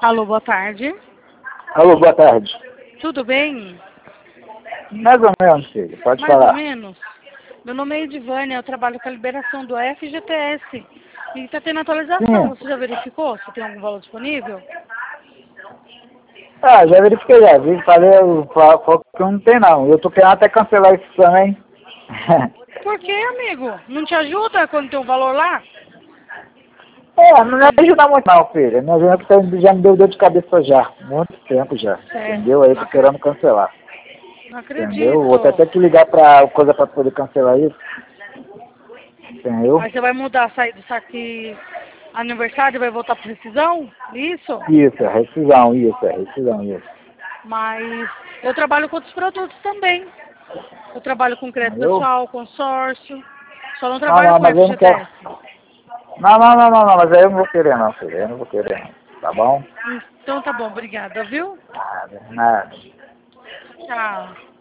Alô, boa tarde. Alô, boa tarde. Tudo bem? Mais ou menos, filho. Pode Mais falar. ou menos. Meu nome é Edivânia, eu trabalho com a liberação do FGTS. E está tendo atualização, Sim. você já verificou se tem algum valor disponível? Ah, já verifiquei, já. Falei que não tem não. Eu tô querendo até cancelar isso também. Por que, amigo? Não te ajuda quando tem um valor lá? Não me ajuda muito não, filho. Me ajuda porque já me deu dor de cabeça já. Muito tempo já. Certo. Entendeu? Aí eu tô querendo cancelar. Não Entendeu? Vou acredito. até que ligar pra coisa pra poder cancelar isso. Entendeu? Aí você vai mudar, sair do saque aniversário e vai voltar para rescisão? Isso? Isso, é rescisão, isso. Mas eu trabalho com outros produtos também. Eu trabalho com crédito Entendeu? pessoal, consórcio. Só não Não, trabalho não, com mas eu não quero. FGTS. Não, mas aí eu não vou querer não, filho. Eu não vou querer não. Tá bom? Então tá bom, obrigada, viu? Nada, nada. Tchau.